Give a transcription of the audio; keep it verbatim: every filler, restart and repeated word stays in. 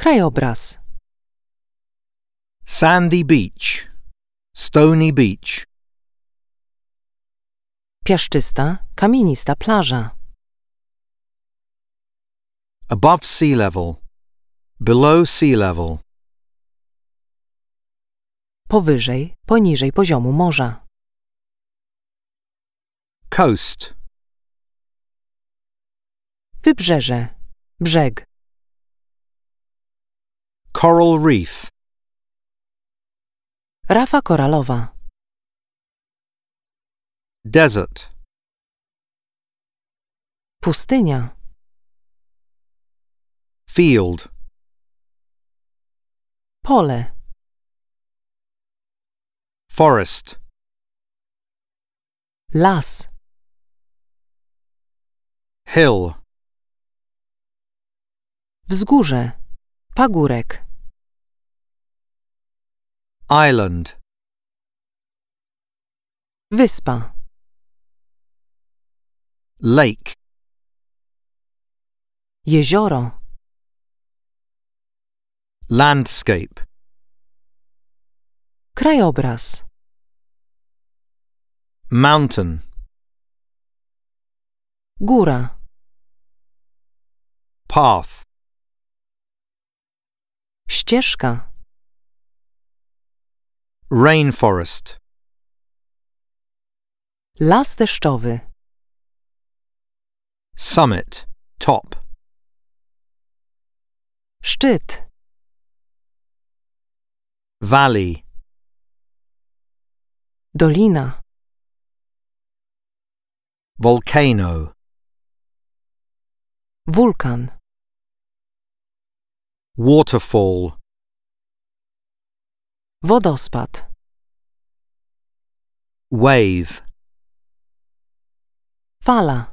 Krajobraz. Sandy beach. Stony beach. Piaszczysta, kamienista plaża. Above sea level. Below sea level. Powyżej, poniżej poziomu morza. Coast. Wybrzeże, brzeg. Coral reef. Rafa koralowa. Desert. Pustynia. Field. Pole. Forest. Las. Hill. Wzgórze. Pagórek. Island. Wyspa. Lake. Jezioro. Landscape. Krajobraz. Mountain. Góra. Path. Ścieżka. Rainforest. Las deszczowy. Summit. Top. Szczyt. Valley. Dolina. Volcano. Wulkan. Waterfall. Wodospad. Wave. Fala.